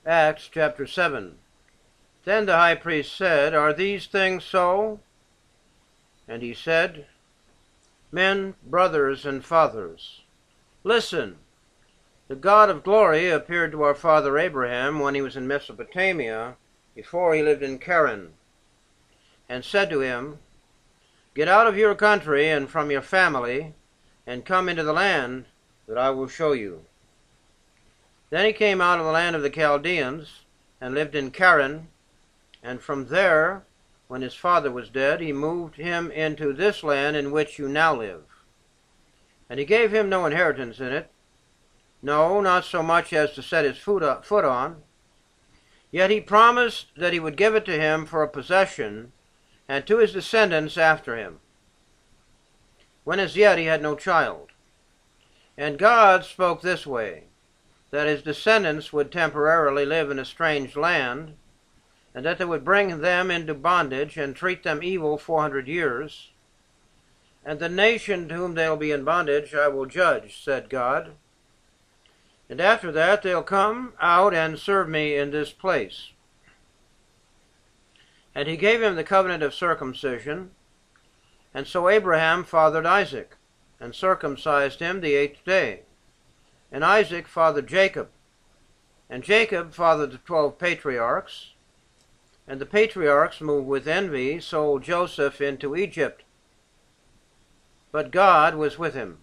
Acts chapter 7. Then the high priest said, "Are these things so?" And he said, "Men, brothers, and fathers, listen. The God of glory appeared to our father Abraham when he was in Mesopotamia, before he lived in Charan, and said to him, 'Get out of your country and from your family, and come into the land that I will show you.' Then he came out of the land of the Chaldeans, and lived in Charan, and from there, when his father was dead, he moved him into this land in which you now live. And he gave him no inheritance in it, no, not so much as to set his foot on. Yet he promised that he would give it to him for a possession, and to his descendants after him, when as yet he had no child. And God spoke this way, that his descendants would temporarily live in a strange land, and that they would bring them into bondage and treat them evil 400 years. And the nation to whom they'll be in bondage I will judge, said God. And after that they'll come out and serve me in this place. And he gave him the covenant of circumcision. And so Abraham fathered Isaac, and circumcised him the 8th day. And Isaac fathered Jacob, and Jacob fathered the 12 patriarchs. And the patriarchs, moved with envy, sold Joseph into Egypt. But God was with him,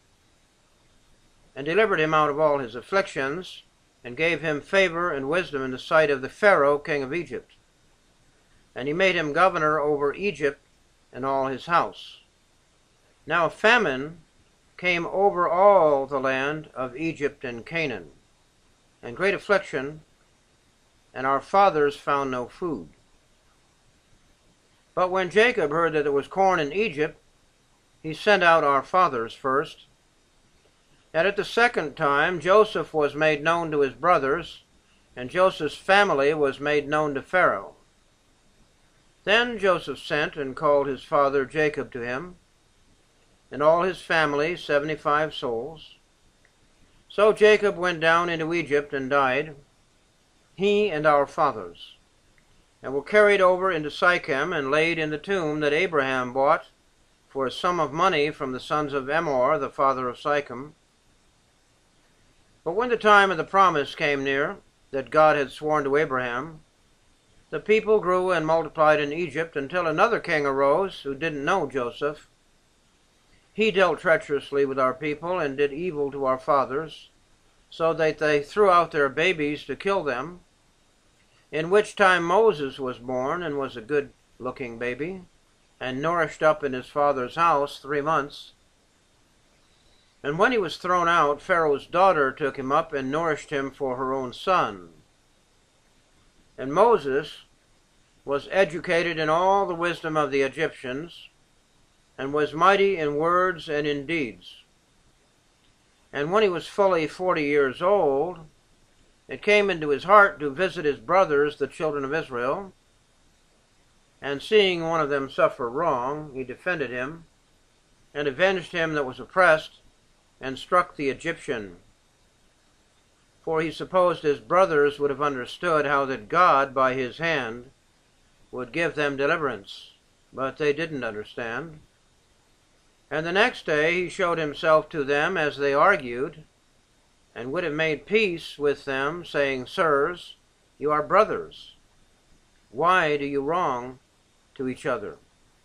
and delivered him out of all his afflictions, and gave him favor and wisdom in the sight of the Pharaoh, king of Egypt. And he made him governor over Egypt and all his house. Now a famine came over all the land of Egypt and Canaan, and great affliction, and our fathers found no food. But when Jacob heard that there was corn in Egypt, he sent out our fathers first. And at the second time Joseph was made known to his brothers, and Joseph's family was made known to Pharaoh. Then Joseph sent and called his father Jacob to him, and all his family, 75 souls. So Jacob went down into Egypt and died, he and our fathers, and were carried over into Sychem and laid in the tomb that Abraham bought for a sum of money from the sons of Emor, the father of Sychem. But when the time of the promise came near, that God had sworn to Abraham, the people grew and multiplied in Egypt until another king arose who didn't know Joseph. He dealt treacherously with our people and did evil to our fathers, so that they threw out their babies to kill them, in which time Moses was born, and was a good-looking baby, and nourished up in his father's house 3 months. And when he was thrown out, Pharaoh's daughter took him up and nourished him for her own son. And Moses was educated in all the wisdom of the Egyptians, and was mighty in words and in deeds. And when he was fully 40 years old, it came into his heart to visit his brothers, the children of Israel. And seeing one of them suffer wrong, he defended him, and avenged him that was oppressed, and struck the Egyptian. For he supposed his brothers would have understood how that God, by his hand, would give them deliverance. But they didn't understand. And the next day he showed himself to them as they argued, and would have made peace with them, saying, "Sirs, you are brothers. Why do you wrong to each other?"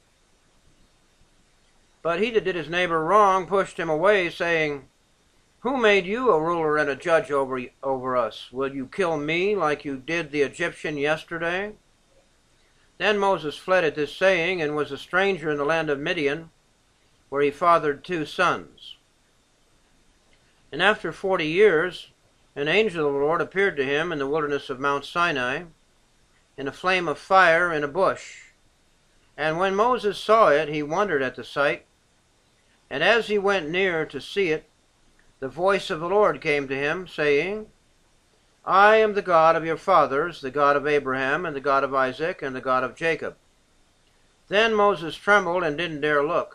But he that did his neighbor wrong pushed him away, saying, "Who made you a ruler and a judge over us? Will you kill me like you did the Egyptian yesterday?" Then Moses fled at this saying, and was a stranger in the land of Midian, where he fathered 2 sons. And after 40 years, an angel of the Lord appeared to him in the wilderness of Mount Sinai, in a flame of fire in a bush. And when Moses saw it, he wondered at the sight. And as he went near to see it, the voice of the Lord came to him, saying, "I am the God of your fathers, the God of Abraham, and the God of Isaac, and the God of Jacob." Then Moses trembled and didn't dare look.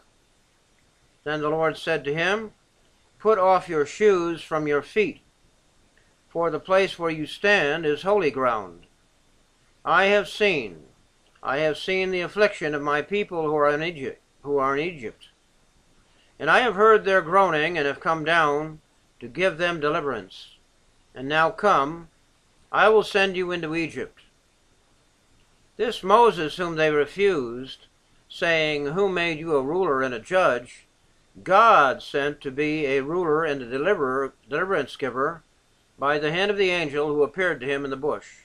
Then the Lord said to him, "Put off your shoes from your feet, for the place where you stand is holy ground. I have seen the affliction of my people who are in Egypt, and I have heard their groaning, and have come down to give them deliverance. And now come, I will send you into Egypt. This Moses whom they refused, saying, Who made you a ruler and a judge? God sent to be a ruler and a deliverance giver by the hand of the angel who appeared to him in the bush.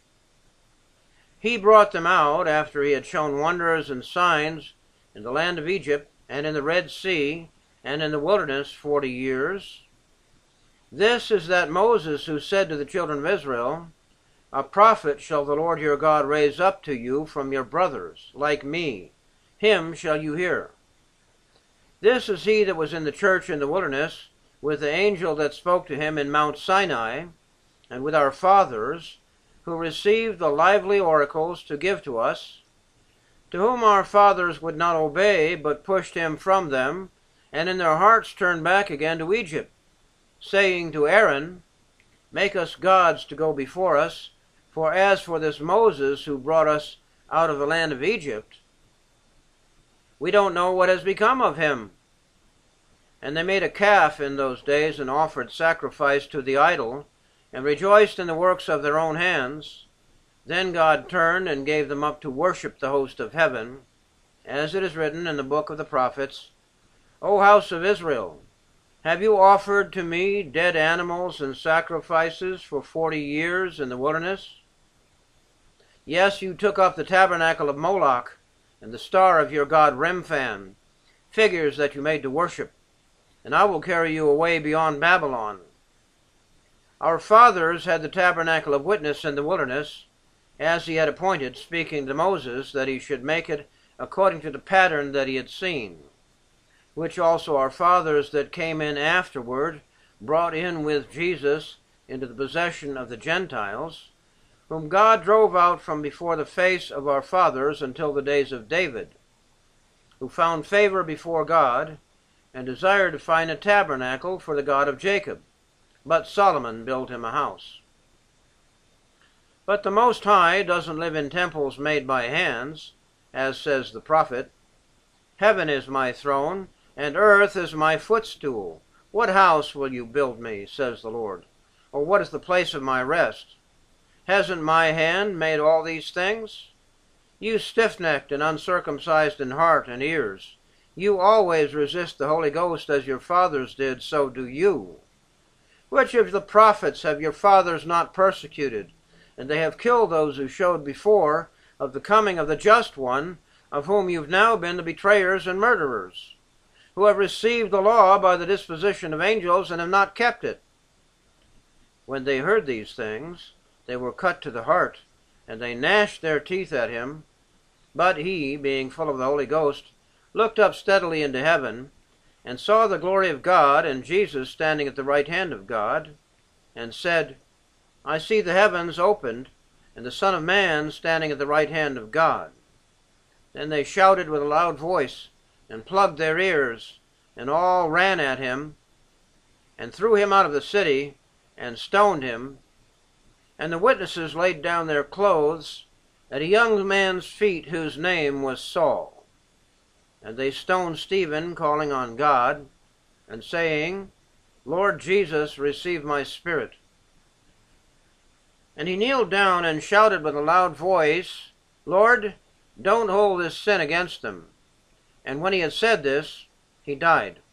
He brought them out after he had shown wonders and signs in the land of Egypt and in the Red Sea and in the wilderness 40 years. This is that Moses who said to the children of Israel, A prophet shall the Lord your God raise up to you from your brothers, like me. Him shall you hear. This is he that was in the church in the wilderness, with the angel that spoke to him in Mount Sinai, and with our fathers, who received the lively oracles to give to us, to whom our fathers would not obey, but pushed him from them, and in their hearts turned back again to Egypt, saying to Aaron, Make us gods to go before us, for as for this Moses who brought us out of the land of Egypt, we don't know what has become of him. And they made a calf in those days and offered sacrifice to the idol, and rejoiced in the works of their own hands. Then God turned and gave them up to worship the host of heaven, as it is written in the book of the prophets, O house of Israel, have you offered to me dead animals and sacrifices for 40 years in the wilderness? Yes, you took up the tabernacle of Moloch and the star of your god Remphan, figures that you made to worship, and I will carry you away beyond Babylon. Our fathers had the tabernacle of witness in the wilderness, as he had appointed, speaking to Moses, that he should make it according to the pattern that he had seen, which also our fathers that came in afterward brought in with Jesus into the possession of the Gentiles, whom God drove out from before the face of our fathers until the days of David, who found favor before God, and desired to find a tabernacle for the God of Jacob. But Solomon built him a house. But the Most High doesn't live in temples made by hands, as says the prophet. Heaven is my throne, and earth is my footstool. What house will you build me, says the Lord? Or what is the place of my rest? Hasn't my hand made all these things? You stiff-necked and uncircumcised in heart and ears, you always resist the Holy Ghost as your fathers did, so do you. Which of the prophets have your fathers not persecuted? And they have killed those who showed before of the coming of the Just One, of whom you've now been the betrayers and murderers, who have received the law by the disposition of angels and have not kept it. When they heard these things, they were cut to the heart, and they gnashed their teeth at him. But he, being full of the Holy Ghost, looked up steadily into heaven, and saw the glory of God, and Jesus standing at the right hand of God, and said, I see the heavens opened, and the Son of Man standing at the right hand of God. Then they shouted with a loud voice, and plugged their ears, and all ran at him, and threw him out of the city, and stoned him. And the witnesses laid down their clothes at a young man's feet, whose name was Saul. And they stoned Stephen, calling on God, and saying, Lord Jesus, receive my spirit. And he kneeled down and shouted with a loud voice, Lord, don't hold this sin against them. And when he had said this, he died.